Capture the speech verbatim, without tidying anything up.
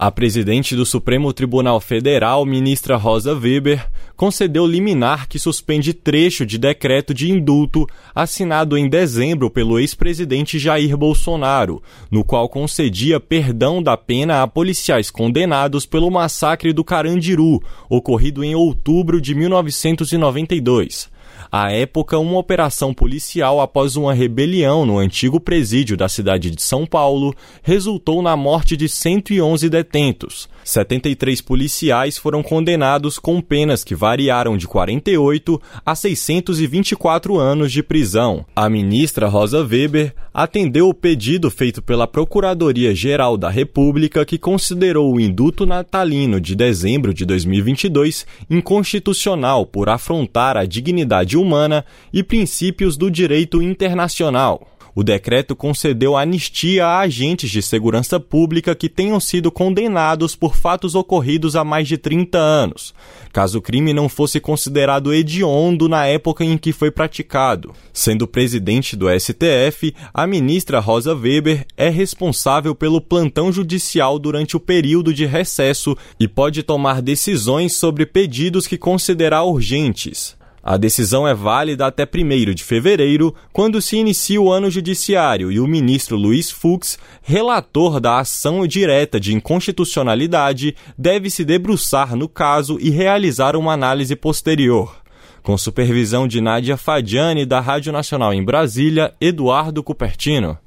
A presidente do Supremo Tribunal Federal, ministra Rosa Weber, concedeu liminar que suspende trecho de decreto de indulto assinado em dezembro pelo ex-presidente Jair Bolsonaro, no qual concedia perdão da pena a policiais condenados pelo massacre do Carandiru, ocorrido em outubro de mil novecentos e noventa e dois. À época, uma operação policial após uma rebelião no antigo presídio da cidade de São Paulo resultou na morte de cento e onze detentos. setenta e três policiais foram condenados com penas que variaram de quarenta e oito a seiscentos e vinte e quatro anos de prisão. A ministra Rosa Weber atendeu o pedido feito pela Procuradoria-Geral da República, que considerou o indulto natalino de dezembro de dois mil e vinte e dois inconstitucional por afrontar a dignidade humana e princípios do direito internacional. O decreto concedeu anistia a agentes de segurança pública que tenham sido condenados por fatos ocorridos há mais de trinta anos, caso o crime não fosse considerado hediondo na época em que foi praticado. Sendo presidente do S T F, a ministra Rosa Weber é responsável pelo plantão judicial durante o período de recesso e pode tomar decisões sobre pedidos que considerar urgentes. A decisão é válida até primeiro de fevereiro, quando se inicia o ano judiciário, e o ministro Luiz Fux, relator da ação direta de inconstitucionalidade, deve se debruçar no caso e realizar uma análise posterior. Com supervisão de Nádia Fadiani, da Rádio Nacional em Brasília, Eduardo Cupertino.